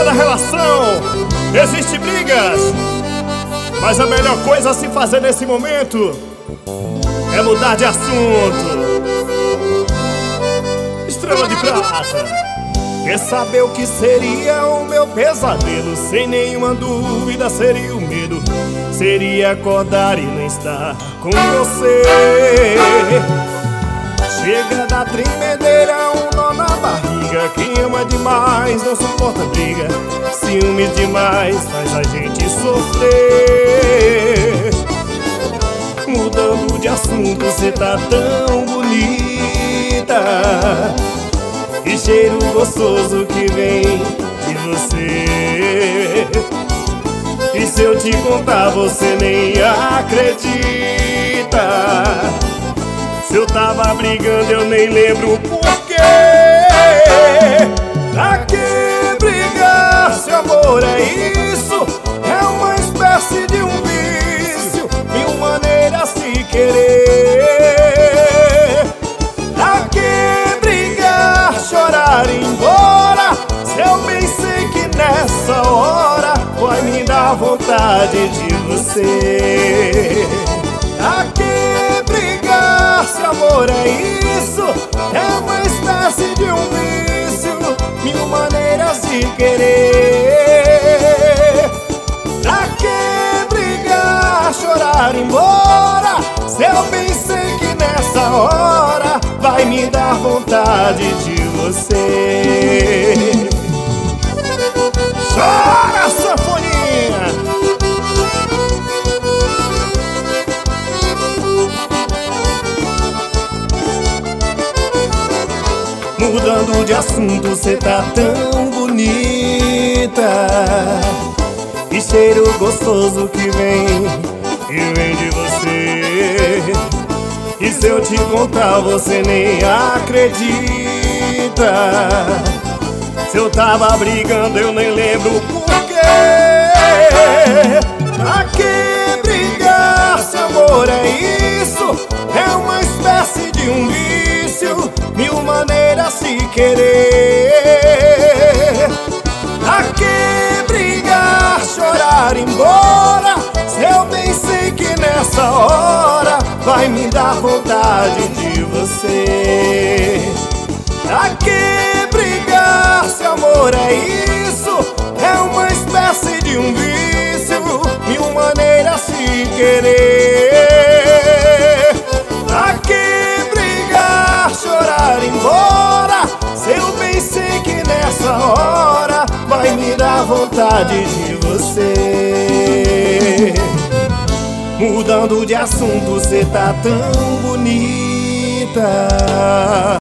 toda relação existe brigas, mas a melhor coisa a se fazer nesse momento é mudar de assunto. Estrela de Prata. Quer saber o que seria o meu pesadelo? Sem nenhuma dúvida seria o medo. Seria acordar e não estar com você. Chega da tremedeira, um nó na barriga. Quem ama demais não suporta briga. Ciúmes demais faz a gente sofrer. Mudando de assunto, cê tá tão bonita. Que cheiro gostoso que vem de você. E se eu te contar você nem acredita. Se eu tava brigando eu nem lembro o porquê. Pra que brigar se amor é isso? É uma espécie de um vício, mil maneiras se querer. Pra que brigar, chorar e ir embora? Se eu bem sei que nessa hora vai me dar vontade de você. Pra que brigar se amor é isso? É uma espécie de um vício, mil maneiras de querer. Pra que brigar, chorar e ir embora? Se eu bem sei que nessa hora vai me dar vontade de você. Chora, sanfoninha! Mudando de assunto, cê tá tão bonita. Que cheiro gostoso que vem de você. E se eu te contar você nem acredita. Se eu tava brigando eu nem lembro o porquê. Pra que brigar se amor é isso? É uma espécie de um vício, mil maneiras se querer. Pra que brigar, chorar e ir embora? Se eu bem sei que nessa hora vai me dar vontade de você. Pra que brigar se amor é isso? É uma espécie de um vício, mil maneiras se querer. Pra que brigar, chorar e ir embora? Se eu bem sei que nessa hora vai me dar vontade de você. Mudando de assunto, cê tá tão bonita.